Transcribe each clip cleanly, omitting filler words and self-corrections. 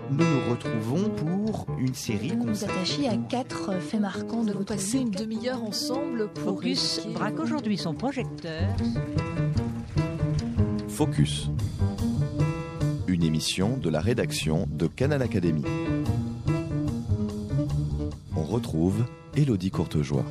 nous nous retrouvons pour une série Nous nous attachons à 4 faits marquants de votre passer une demi-heure ensemble pour Focus braque aujourd'hui son projecteur. Focus. Une émission de la rédaction de Canal Académie. On retrouve Élodie Courtejoie.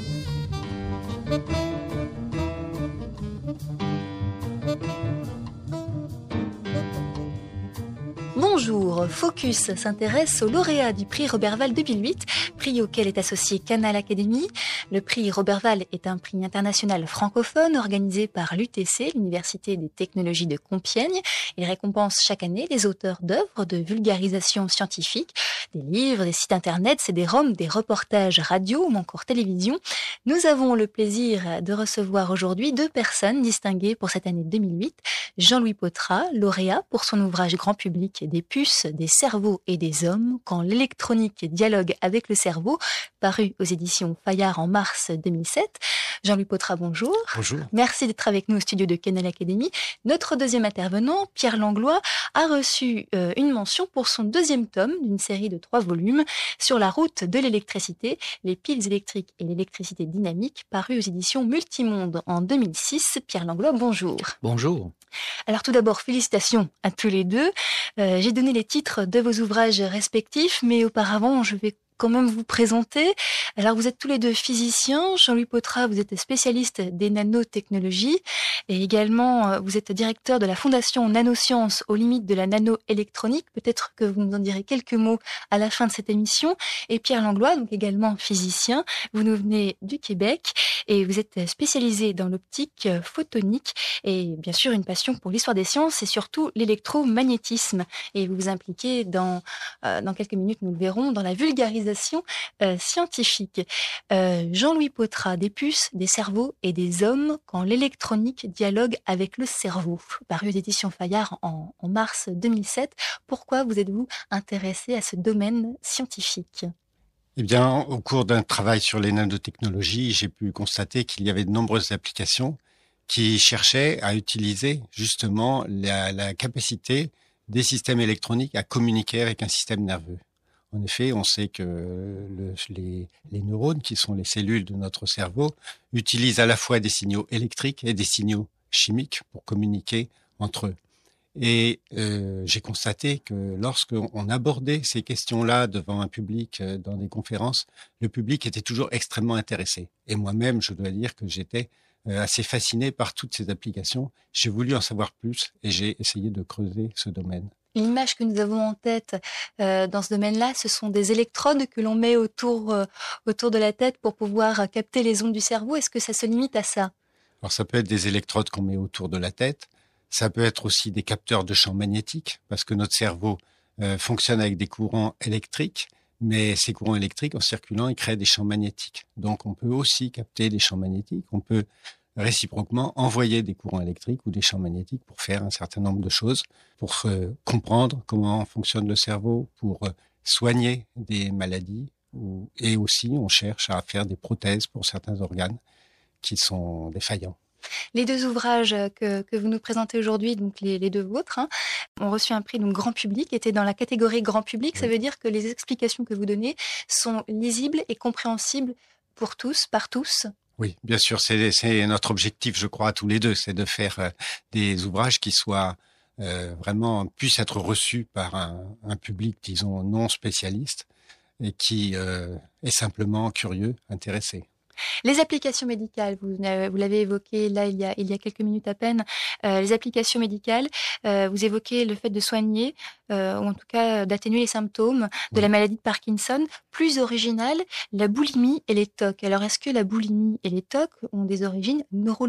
Bonjour, Focus s'intéresse au lauréat du prix Roberval 2008, prix auquel est associé Canal Académie. Le prix Roberval est un prix international francophone organisé par l'UTC, l'Université des technologies de Compiègne. Il récompense chaque année les auteurs d'œuvres de vulgarisation scientifique, des livres, des sites internet, CD-ROM, des reportages radio ou encore télévision. Nous avons le plaisir de recevoir aujourd'hui 2 personnes distinguées pour cette année 2008. Jean-Louis Potrat, lauréat pour son ouvrage grand public des puces, des cerveaux et des hommes, quand l'électronique dialogue avec le cerveau, paru aux éditions Fayard en mars 2007. Jean-Louis Potrat, bonjour. Bonjour. Merci d'être avec nous au studio de Canal Académie. Notre deuxième intervenant, Pierre Langlois, a reçu une mention pour son 2e tome d'une série de 3 volumes sur la route de l'électricité, les piles électriques et l'électricité dynamique, paru aux éditions Multimonde en 2006. Pierre Langlois, bonjour. Bonjour. Alors tout d'abord, félicitations à tous les deux. J'ai donné les titres de vos ouvrages respectifs, mais auparavant, je vais quand même vous présenter. Alors vous êtes tous les deux physiciens. Jean-Louis Potrat, vous êtes spécialiste des nanotechnologies et également vous êtes directeur de la fondation Nanosciences aux limites de la nanoélectronique. Peut-être que vous nous en direz quelques mots à la fin de cette émission. Et Pierre Langlois, donc également physicien, vous nous venez du Québec et vous êtes spécialisé dans l'optique photonique et bien sûr une passion pour l'histoire des sciences et surtout l'électromagnétisme. Et vous vous impliquez dans quelques minutes, nous le verrons, dans la vulgarisation scientifique. Jean-Louis Potrat, des puces, des cerveaux et des hommes, quand l'électronique dialogue avec le cerveau, paru aux éditions Fayard en mars 2007. Pourquoi vous êtes-vous intéressé à ce domaine scientifique ? Eh bien, au cours d'un travail sur les nanotechnologies, j'ai pu constater qu'il y avait de nombreuses applications qui cherchaient à utiliser justement la capacité des systèmes électroniques à communiquer avec un système nerveux. En effet, on sait que les neurones, qui sont les cellules de notre cerveau, utilisent à la fois des signaux électriques et des signaux chimiques pour communiquer entre eux. Et j'ai constaté que lorsqu'on abordait ces questions-là devant un public dans des conférences, le public était toujours extrêmement intéressé. Et moi-même, je dois dire que j'étais assez fasciné par toutes ces applications. J'ai voulu en savoir plus et j'ai essayé de creuser ce domaine. L'image que nous avons en tête dans ce domaine-là, ce sont des électrodes que l'on met autour de la tête pour pouvoir capter les ondes du cerveau. Est-ce que ça se limite à ça ? Alors ça peut être des électrodes qu'on met autour de la tête. Ça peut être aussi des capteurs de champs magnétiques, parce que notre cerveau fonctionne avec des courants électriques, mais ces courants électriques, en circulant, ils créent des champs magnétiques. Donc on peut aussi capter des champs magnétiques. On peut réciproquement envoyer des courants électriques ou des champs magnétiques pour faire un certain nombre de choses, pour comprendre comment fonctionne le cerveau, pour soigner des maladies, et aussi on cherche à faire des prothèses pour certains organes qui sont défaillants. Les 2 ouvrages que vous nous présentez aujourd'hui, donc les 2 vôtres, ont reçu un prix donc grand public, étaient dans la catégorie grand public. Oui. Ça veut dire que les explications que vous donnez sont lisibles et compréhensibles pour tous, par tous. Oui, bien sûr, c'est notre objectif, je crois, tous les deux, c'est de faire des ouvrages qui soient vraiment puissent être reçus par un public, disons, non spécialiste et qui est simplement curieux, intéressé. Les applications médicales, vous l'avez évoqué là il y a quelques minutes à peine. Les applications médicales, vous évoquez le fait de soigner, ou en tout cas d'atténuer les symptômes de la maladie de Parkinson. Plus original, la boulimie et les TOC. Alors est-ce que la boulimie et les TOC ont des origines neurologiques ?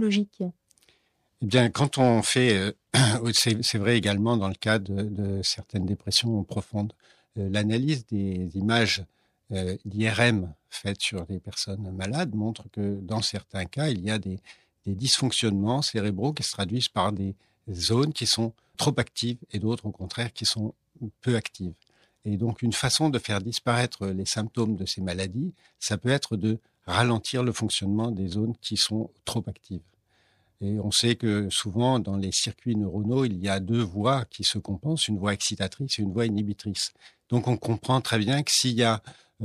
Eh bien, quand on fait, c'est vrai également dans le cas de certaines dépressions profondes, l'analyse des images l'IRM faite sur les personnes malades montre que dans certains cas, il y a des dysfonctionnements cérébraux qui se traduisent par des zones qui sont trop actives et d'autres au contraire qui sont peu actives. Et donc une façon de faire disparaître les symptômes de ces maladies, ça peut être de ralentir le fonctionnement des zones qui sont trop actives. Et on sait que souvent, dans les circuits neuronaux, il y a 2 voies qui se compensent, une voie excitatrice et une voie inhibitrice. Donc, on comprend très bien que s'il y a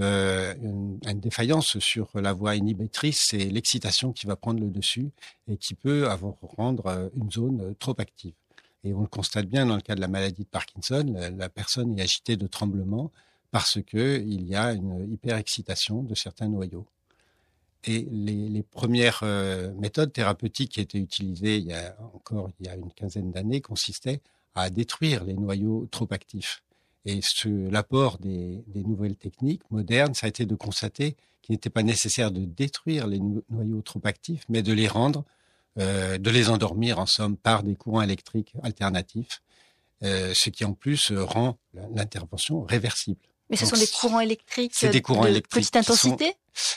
une défaillance sur la voie inhibitrice, c'est l'excitation qui va prendre le dessus et qui peut rendre une zone trop active. Et on le constate bien dans le cas de la maladie de Parkinson, la personne est agitée de tremblements parce qu'il y a une hyperexcitation de certains noyaux. Et les premières méthodes thérapeutiques qui étaient utilisées il y a une quinzaine d'années consistaient à détruire les noyaux trop actifs. Et l'apport des nouvelles techniques modernes, ça a été de constater qu'il n'était pas nécessaire de détruire les noyaux trop actifs, mais de les rendre, de les endormir en somme par des courants électriques alternatifs, ce qui en plus rend l'intervention réversible. Mais ce sont des courants électriques de petite intensité ?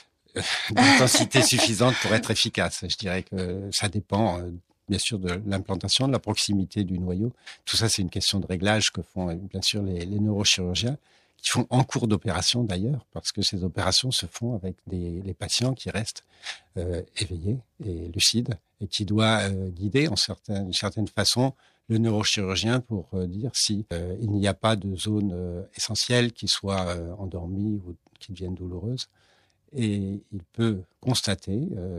D'intensité suffisante pour être efficace. Je dirais que ça dépend bien sûr de l'implantation, de la proximité du noyau. Tout ça, c'est une question de réglage que font bien sûr les neurochirurgiens, qui font en cours d'opération d'ailleurs, parce que ces opérations se font avec les patients qui restent éveillés et lucides, et qui doivent guider d'une certaine façon le neurochirurgien pour dire si il n'y a pas de zone essentielle qui soit endormie ou qui devienne douloureuse. Et il peut constater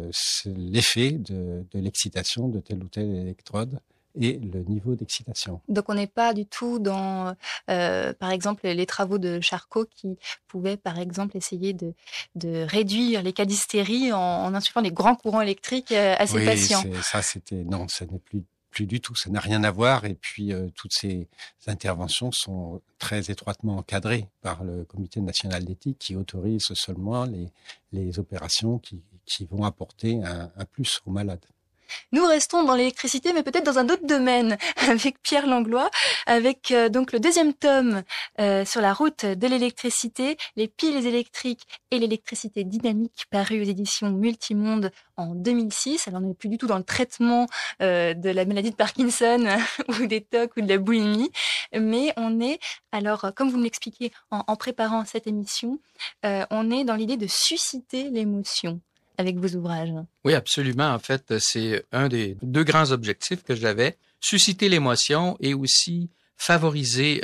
l'effet de l'excitation de telle ou telle électrode et le niveau d'excitation. Donc on n'est pas du tout dans, par exemple, les travaux de Charcot qui pouvaient, par exemple, essayer de réduire les cas d'hystérie en insufflant des grands courants électriques à ces patients. Non, ça n'est plus du tout, ça n'a rien à voir. Et puis, toutes ces interventions sont très étroitement encadrées par le Comité national d'éthique qui autorise seulement les opérations qui vont apporter un plus aux malades. Nous restons dans l'électricité, mais peut-être dans un autre domaine, avec Pierre Langlois, avec donc le 2e tome sur la route de l'électricité, les piles électriques et l'électricité dynamique, paru aux éditions Multimonde en 2006. Alors on n'est plus du tout dans le traitement de la maladie de Parkinson ou des TOC ou de la boulimie, mais on est, alors comme vous me l'expliquez en préparant cette émission, on est dans l'idée de susciter l'émotion avec vos ouvrages. Oui, absolument. En fait, c'est un des 2 grands objectifs que j'avais, susciter l'émotion et aussi favoriser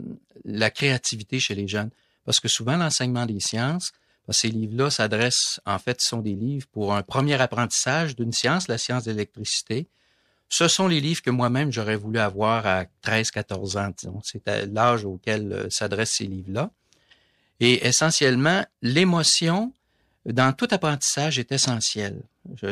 la créativité chez les jeunes. Parce que souvent, l'enseignement des sciences, ces livres-là sont des livres pour un premier apprentissage d'une science, la science de l'électricité. Ce sont les livres que moi-même, j'aurais voulu avoir à 13-14 ans, disons. C'est l'âge auquel s'adressent ces livres-là. Et essentiellement, l'émotion dans tout apprentissage est essentiel.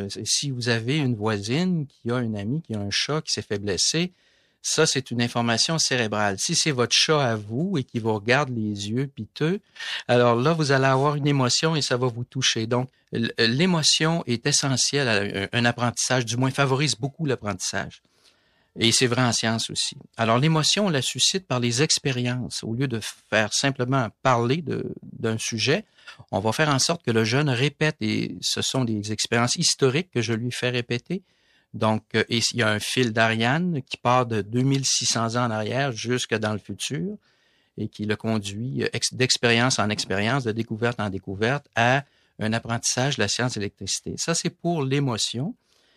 Si vous avez une voisine qui a un ami qui a un chat qui s'est fait blesser, ça, c'est une information cérébrale. Si c'est votre chat à vous et qui vous regarde les yeux piteux, alors là, vous allez avoir une émotion et ça va vous toucher. Donc, l'émotion est essentielle à un apprentissage, du moins favorise beaucoup l'apprentissage. Et c'est vrai en science aussi. Alors, l'émotion, on la suscite par les expériences. Au lieu de faire simplement parler d'un sujet, on va faire en sorte que le jeune répète, et ce sont des expériences historiques que je lui fais répéter. Donc, et il y a un fil d'Ariane qui part de 2600 ans en arrière jusque dans le futur et qui le conduit d'expérience en expérience, de découverte en découverte à un apprentissage de la science de l'électricité. Ça, c'est pour l'émotion.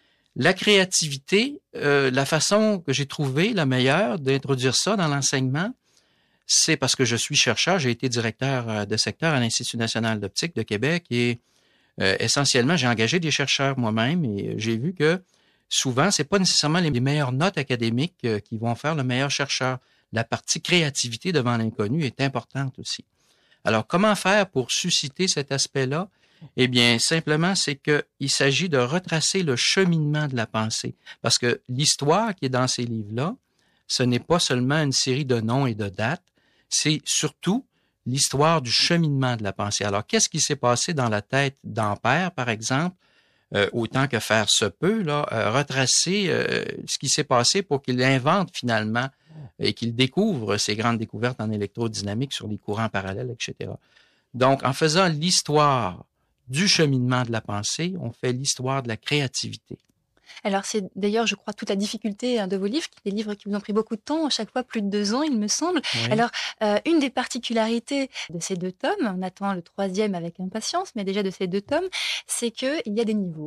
La créativité, la façon que j'ai trouvé la meilleure d'introduire ça dans l'enseignement, c'est parce que je suis chercheur, j'ai été directeur de secteur à l'Institut national d'optique de Québec et essentiellement, j'ai engagé des chercheurs moi-même et j'ai vu que souvent, c'est pas nécessairement les meilleures notes académiques qui vont faire le meilleur chercheur. La partie créativité devant l'inconnu est importante aussi. Alors, comment faire pour susciter cet aspect-là? Eh bien, simplement, c'est qu'il s'agit de retracer le cheminement de la pensée. Parce que l'histoire qui est dans ces livres-là, ce n'est pas seulement une série de noms et de dates, c'est surtout l'histoire du cheminement de la pensée. Alors, qu'est-ce qui s'est passé dans la tête d'Ampère, par exemple, autant que faire se peut, là, retracer ce qui s'est passé pour qu'il invente finalement et qu'il découvre ces grandes découvertes en électrodynamique sur les courants parallèles, etc. Donc, en faisant l'histoire du cheminement de la pensée, on fait l'histoire de la créativité. Alors c'est d'ailleurs, je crois, toute la difficulté de vos livres, des livres qui vous ont pris beaucoup de temps, à chaque fois plus de 2 ans, il me semble. Oui. Alors, une des particularités de ces 2 tomes, on attend le 3e avec impatience, mais déjà de ces 2 tomes, c'est qu'il y a des niveaux.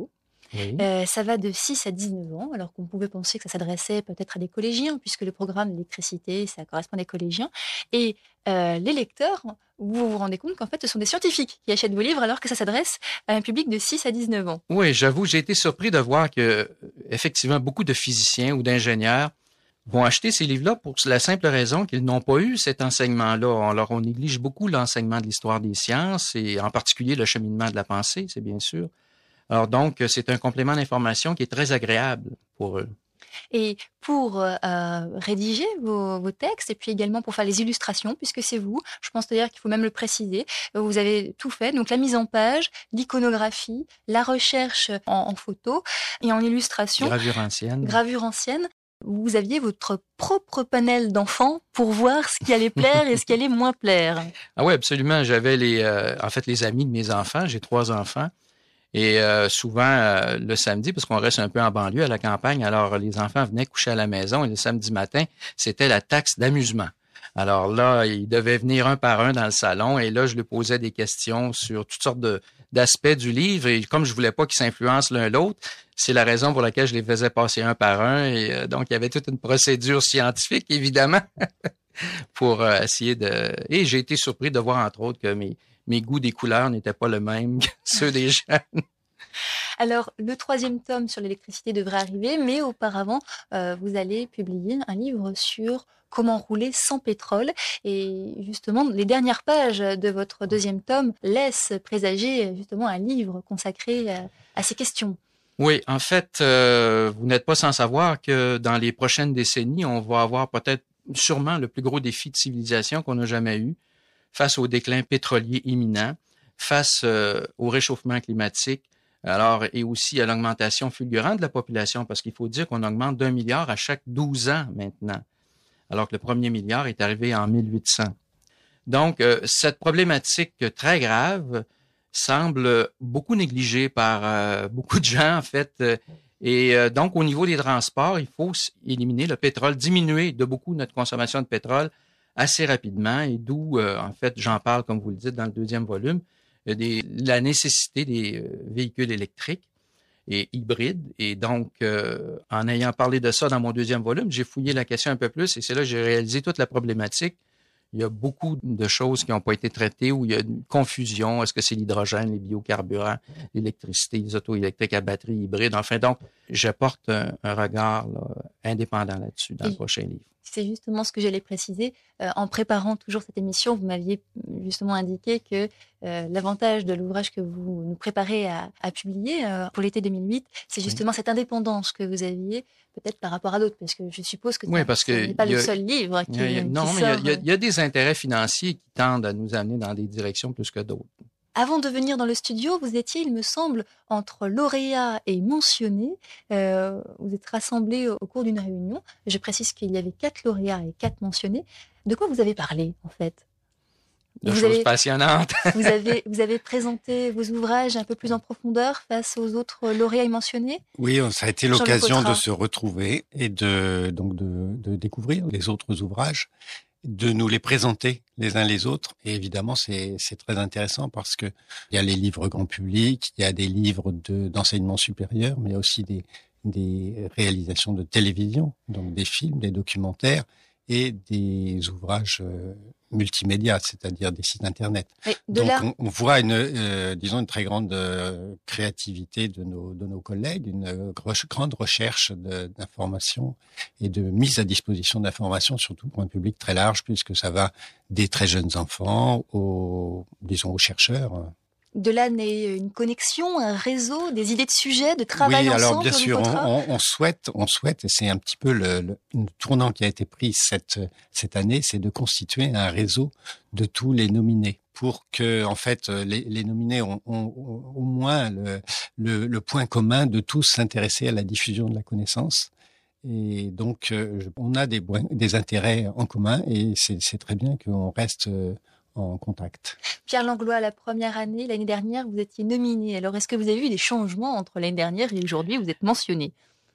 Oui. Ça va de 6 à 19 ans, alors qu'on pouvait penser que ça s'adressait peut-être à des collégiens, puisque le programme d'électricité, ça correspond à des collégiens. Et les lecteurs, vous vous rendez compte qu'en fait, ce sont des scientifiques qui achètent vos livres, alors que ça s'adresse à un public de 6 à 19 ans. Oui, j'avoue, j'ai été surpris de voir que, effectivement, beaucoup de physiciens ou d'ingénieurs vont acheter ces livres-là pour la simple raison qu'ils n'ont pas eu cet enseignement-là. Alors, on néglige beaucoup l'enseignement de l'histoire des sciences et en particulier le cheminement de la pensée, c'est bien sûr. Alors donc, c'est un complément d'information qui est très agréable pour eux. Et pour rédiger vos textes, et puis également pour faire les illustrations, puisque c'est vous, je pense d'ailleurs qu'il faut même le préciser, vous avez tout fait, donc la mise en page, l'iconographie, la recherche en photo et en illustration, Gravure ancienne. gravure ancienne. Vous aviez votre propre panel d'enfants pour voir ce qui allait plaire et ce qui allait moins plaire. Ah oui, absolument. J'avais les amis de mes enfants. J'ai 3 enfants. Et souvent, le samedi, parce qu'on reste un peu en banlieue, à la campagne, alors les enfants venaient coucher à la maison et le samedi matin, c'était la taxe d'amusement. Alors là, ils devaient venir un par un dans le salon et là, je leur posais des questions sur toutes sortes d'aspects du livre et comme je voulais pas qu'ils s'influencent l'un l'autre, c'est la raison pour laquelle je les faisais passer un par un et donc il y avait toute une procédure scientifique, évidemment, pour essayer de... Et j'ai été surpris de voir, entre autres, que mes goûts des couleurs n'étaient pas le même que ceux des jeunes. Alors, le 3e tome sur l'électricité devrait arriver, mais auparavant, vous allez publier un livre sur comment rouler sans pétrole. Et justement, les dernières pages de votre 2e tome laissent présager justement un livre consacré à ces questions. Oui, en fait, vous n'êtes pas sans savoir que dans les prochaines décennies, on va avoir peut-être sûrement le plus gros défi de civilisation qu'on n'a jamais eu face au déclin pétrolier imminent, face au réchauffement climatique, alors et aussi à l'augmentation fulgurante de la population, parce qu'il faut dire qu'on augmente d'1 milliard à chaque 12 ans maintenant, alors que le premier milliard est arrivé en 1800. Donc, cette problématique très grave semble beaucoup négligée par beaucoup de gens, en fait. Donc, au niveau des transports, il faut éliminer le pétrole, diminuer de beaucoup notre consommation de pétrole assez rapidement, et d'où, en fait, j'en parle, comme vous le dites, dans le 2e volume, la nécessité des véhicules électriques et hybrides. Et donc, en ayant parlé de ça dans mon 2e volume, j'ai fouillé la question un peu plus et c'est là que j'ai réalisé toute la problématique. Il y a beaucoup de choses qui n'ont pas été traitées où il y a une confusion. Est-ce que c'est l'hydrogène, les biocarburants, l'électricité, les autos électriques à batterie hybride? Enfin, donc, j'apporte un regard indépendant là-dessus dans le prochain livre. C'est justement ce que j'allais préciser. En préparant toujours cette émission, vous m'aviez justement indiqué que l'avantage de l'ouvrage que vous nous préparez à publier pour l'été 2008, c'est justement cette indépendance que vous aviez, peut-être par rapport à d'autres, parce que je suppose que ce n'est pas le seul livre qui sort. Il y a des intérêts financiers qui tendent à nous amener dans des directions plus que d'autres. Avant de venir dans le studio, vous étiez, il me semble, entre lauréat et mentionné. Vous êtes rassemblés au cours d'une réunion. Je précise qu'il y avait 4 lauréats et 4 mentionnés. De quoi vous avez parlé, en fait? De choses passionnantes. Vous avez présenté vos ouvrages un peu plus en profondeur face aux autres lauréats et mentionnés? Oui, ça a été l'occasion de se retrouver et de découvrir les autres ouvrages, de nous les présenter les uns les autres. Et évidemment, c'est très intéressant parce que il y a les livres grand public, il y a des livres d'enseignement supérieur, mais il y a aussi des réalisations de télévision, donc des films, des documentaires et des ouvrages multimédia, c'est-à-dire des sites internet. Donc on voit une très grande créativité de nos collègues, une grande recherche d'informations et de mise à disposition d'informations, surtout pour un public très large, puisque ça va des très jeunes enfants aux chercheurs. De là naît une connexion, un réseau, des idées de sujets, de travail ensemble. Oui, alors bien sûr, on souhaite, et c'est un petit peu le tournant qui a été pris cette année, c'est de constituer un réseau de tous les nominés pour que, en fait, les nominés ont au moins le point commun de tous s'intéresser à la diffusion de la connaissance. Et donc, on a des intérêts en commun et c'est très bien qu'on reste en contact. Pierre Langlois, la première année, l'année dernière, vous étiez nominé. Alors, est-ce que vous avez vu des changements entre l'année dernière et aujourd'hui? Vous êtes mentionné.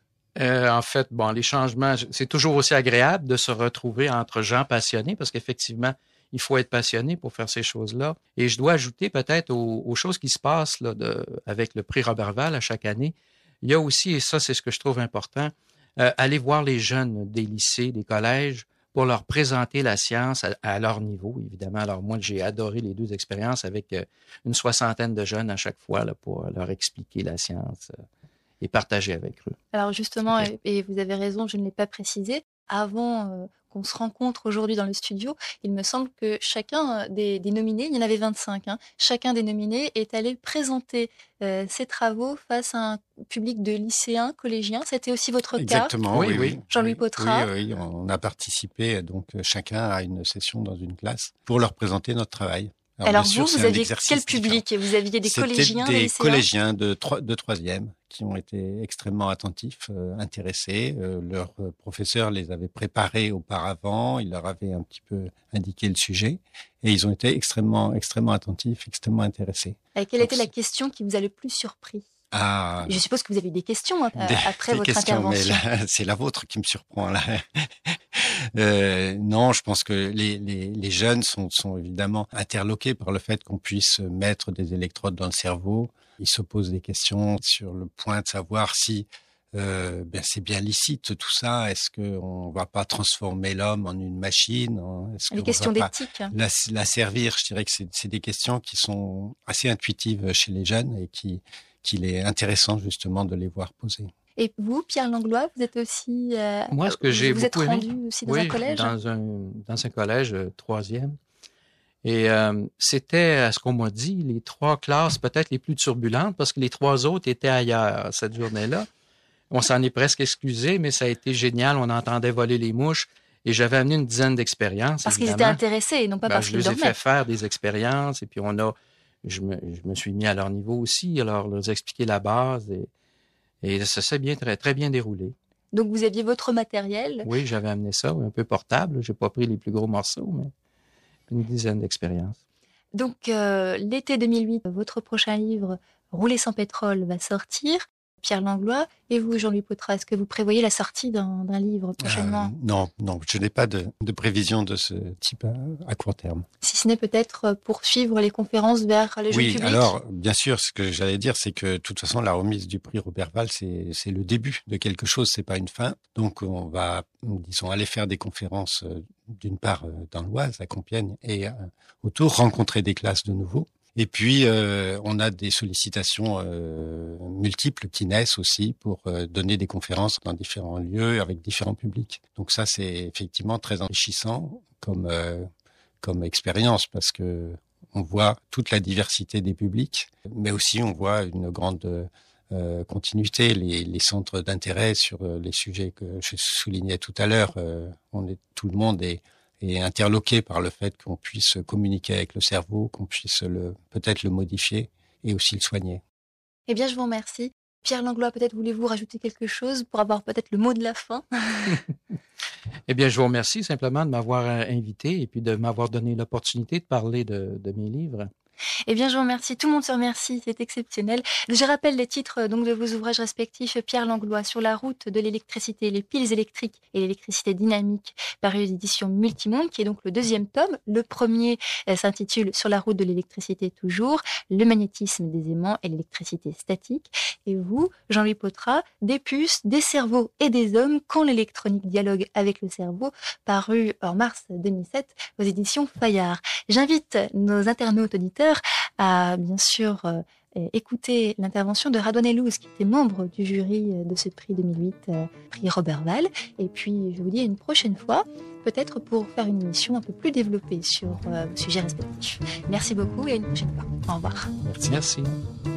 En fait, les changements, c'est toujours aussi agréable de se retrouver entre gens passionnés parce qu'effectivement, il faut être passionné pour faire ces choses-là. Et je dois ajouter peut-être aux choses qui se passent avec le prix Roberval à chaque année, Il y a aussi, et ça c'est ce que je trouve important, aller voir les jeunes des lycées, des collèges, pour leur présenter la science à leur niveau, évidemment. Alors moi, j'ai adoré les 2 expériences avec une 60aine de jeunes à chaque fois là, pour leur expliquer la science et partager avec eux. Alors justement, et vous avez raison, je ne l'ai pas précisé, avant qu'on se rencontre aujourd'hui dans le studio, il me semble que chacun des nominés, il y en avait 25, chacun des nominés est allé présenter ses travaux face à un public de lycéens, collégiens. C'était aussi votre cas? Exactement, oui. Jean-Louis Pottrat. Oui, on a participé donc chacun à une session dans une classe pour leur présenter notre travail. Alors vous aviez quel public? Vous aviez des collégiens, des lycéens? Collégiens de 3e qui ont été extrêmement attentifs, intéressés. Leurs professeurs les avaient préparés auparavant, ils leur avaient un petit peu indiqué le sujet et ils ont été extrêmement attentifs, extrêmement intéressés. Et quelle était la question qui vous a le plus surpris? Je suppose que vous avez eu des questions après votre intervention. Mais là, c'est la vôtre qui me surprend là. Non, je pense que les jeunes sont évidemment interloqués par le fait qu'on puisse mettre des électrodes dans le cerveau. Ils se posent des questions sur le point de savoir si c'est bien licite tout ça. Est-ce qu'on va pas transformer l'homme en une machine? Les questions d'éthique. La servir, je dirais que c'est des questions qui sont assez intuitives chez les jeunes et qu'il est intéressant justement de les voir poser. Et vous, Pierre Langlois, vous êtes aussi... Moi, ce que j'ai vous êtes beaucoup rendu aimé, aussi dans un collège? dans un collège 3e. Et c'était, à ce qu'on m'a dit, les 3 classes peut-être les plus turbulentes parce que les 3 autres étaient ailleurs cette journée-là. On s'en est presque excusé, mais ça a été génial. On entendait voler les mouches et j'avais amené une dizaine d'expériences. Parce qu'ils étaient intéressés et non pas parce qu'ils dormaient. Je les ai fait faire des expériences et puis je me suis mis à leur niveau aussi, alors leur expliquer la base et ça s'est très, très bien déroulé. Donc vous aviez votre matériel? Oui, j'avais amené ça, un peu portable. J'ai pas pris les plus gros morceaux, mais une dizaine d'expériences. Donc l'été 2008, votre prochain livre, Rouler sans pétrole, va sortir. Pierre Langlois, et vous, Jean-Louis Pottrat, est-ce que vous prévoyez la sortie d'un livre prochainement? Non, je n'ai pas de prévision de ce type à court terme. Si ce n'est peut-être poursuivre les conférences vers les jeunes publics? Oui, alors, bien sûr, ce que j'allais dire, c'est que de toute façon, la remise du prix Roberval, c'est le début de quelque chose, c'est pas une fin. Donc, on va, disons, aller faire des conférences, d'une part dans l'Oise, à Compiègne, et autour, rencontrer des classes de nouveau. Et puis, on a des sollicitations multiples qui naissent aussi pour donner des conférences dans différents lieux avec différents publics. Donc ça, c'est effectivement très enrichissant comme expérience parce que on voit toute la diversité des publics, mais aussi on voit une grande continuité, les centres d'intérêt sur les sujets que je soulignais tout à l'heure. Tout le monde est interloqué par le fait qu'on puisse communiquer avec le cerveau, qu'on puisse peut-être le modifier et aussi le soigner. Eh bien, je vous remercie. Pierre Langlois, peut-être voulez-vous rajouter quelque chose pour avoir peut-être le mot de la fin? Eh bien, je vous remercie simplement de m'avoir invité et puis de m'avoir donné l'opportunité de parler de mes livres. Eh bien, je vous remercie. Tout le monde se remercie. C'est exceptionnel. Je rappelle les titres donc de vos ouvrages respectifs. Pierre Langlois, Sur la route de l'électricité, les piles électriques et l'électricité dynamique, paru aux éditions Multimonde, qui est donc le 2e tome. Le premier s'intitule Sur la route de l'électricité toujours, le magnétisme des aimants et l'électricité statique. Et vous, Jean-Louis Pottrat, Des puces, des cerveaux et des hommes, quand l'électronique dialogue avec le cerveau, paru en mars 2007 aux éditions Fayard. J'invite nos internautes auditeurs à bien sûr écouter l'intervention de Radouane Ellouz, qui était membre du jury de ce prix 2008, prix Roberval. Et puis je vous dis à une prochaine fois, peut-être pour faire une émission un peu plus développée sur vos sujets respectifs. Merci beaucoup et à une prochaine fois. Au revoir. Merci.